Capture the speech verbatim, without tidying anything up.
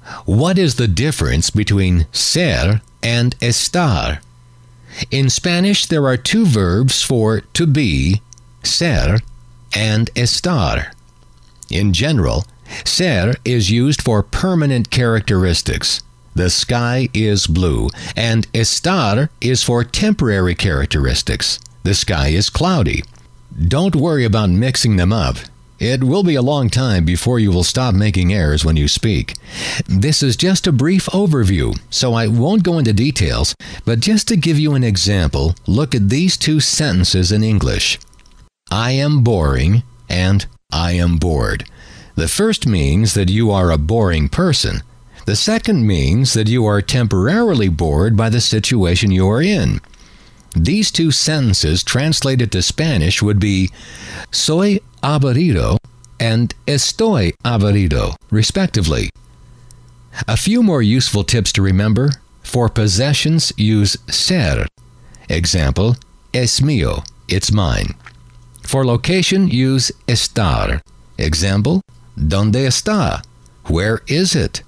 What is the difference between ser and estar? In Spanish, there are two verbs for to be, ser, and estar. In general, ser is used for permanent characteristics. The sky is blue, and estar is for temporary characteristics. The sky is cloudy. Don't worry about mixing them up. It will be a long time before you will stop making errors when you speak. This is just a brief overview, so I won't go into details, but just to give you an example, look at these two sentences in English. I am boring and I am bored. The first means that you are a boring person. The second means that you are temporarily bored by the situation you are in. These two sentences translated to Spanish would be soy aburrido and estoy aburrido, respectively. A few more useful tips to remember. For possessions, use ser. Example, es mío, it's mine. For location, use estar. Example, ¿dónde está? Where is it?